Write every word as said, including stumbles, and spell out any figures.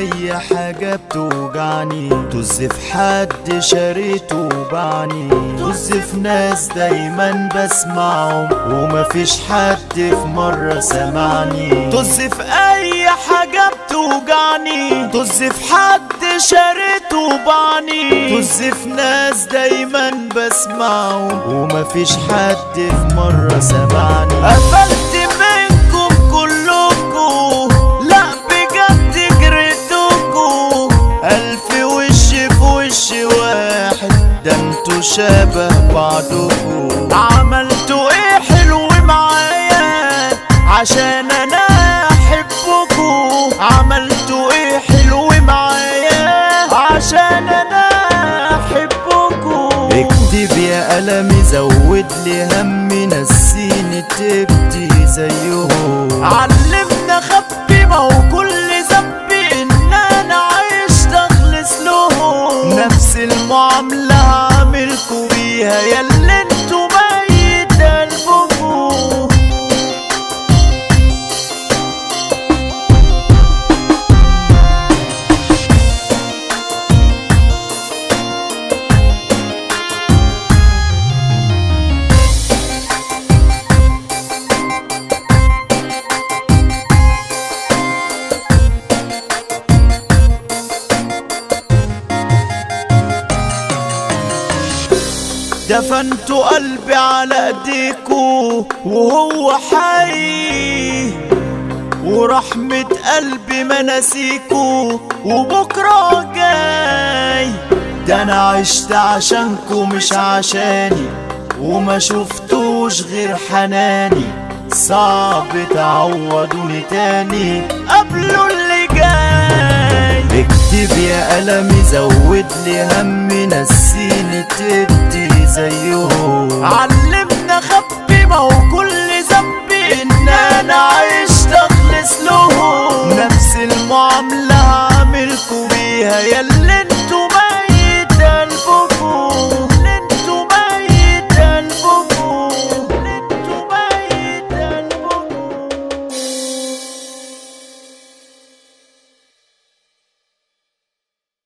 اي حاجة بتوجعني، طز في حد شريته وبعني، طز في ناس دايما بسمعهم ومفيش حد في مرة سمعني، طز في اي حاجة بتوجعني، طز في حد شريته وبعني، طز في ناس دايما بسمعهم ومفيش حد في مرة سمعني. قفلت منكم كلكم، لا بجد جريتكم، ألف وش في وش واحد، ده انتوا شبه بعضكم. عملتوا ايه حلو معايا عشان انا احبكم، عملتوا ايه حلو معايا عشان انا احبكم. اكتب يا قلمي زود لي همي، نسيني تبدي زيهم، علمنا خبي ما هو كل ذنبي ان انا عايش اخلص لهم، نفس المعاملة هعملكوا بيها ياللي انتوا ميت قلبكم. دفنتوا قلبي على ايديكوا وهو حي، ورحمة قلبي ما نسيكوا وبكرة جاي، ده انا عشت عشانكوا مش عشاني، وما شفتوش غير حناني، صعب تعوضوني تاني قبلوا اللي جاي. اكتب يا قلمي زود لي همي، نسيني تدي زيهم، علمنا خبي ما هو كل ذنبي ان انا عشت اخلص لهم، نفس المعاملة هعملكوا بيها ياللي انتوا